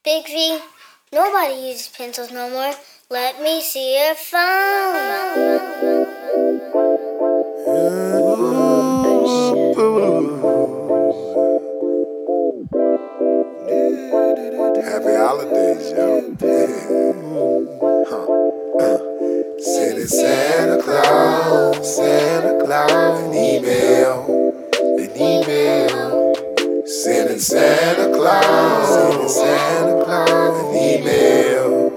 Big V, nobody uses pencils no more. Let me see your phone. Happy holidays, yo. Send it Santa Claus, an email, Send it Santa Claus, an email,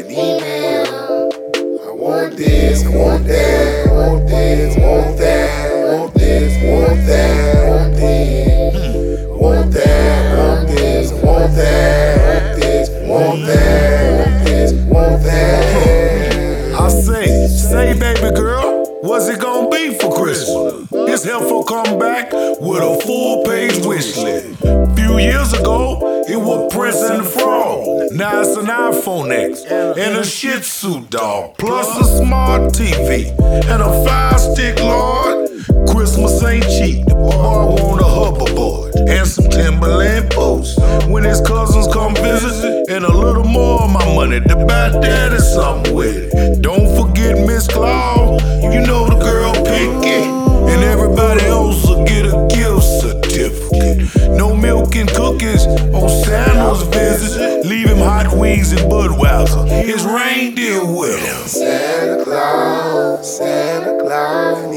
I want this, I want that, I want this, I want that, I want this, I want that, I want this, I want that, I want this, I want that, I want this, I want that, I want this, I want that. I say baby girl, what's it gonna be for Christmas? It's helpful come back with a full-page wish list. Few years ago, it was Prince and the Frog. Now it's an iPhone X and a Shih Tzu dog, plus a smart TV and a 5-stick Lord. Christmas ain't cheap, the boy want a hoverboard and some Timberland boots. When his cousins come visit, and a little more of my money to buy daddy something with it. Don't forget Miss Claus, you know the girl picky, and everybody else will get a gift certificate. No milk and cookies on Santa's visit. Leave him hot wings and Budweiser, his reindeer with him. Santa Claus,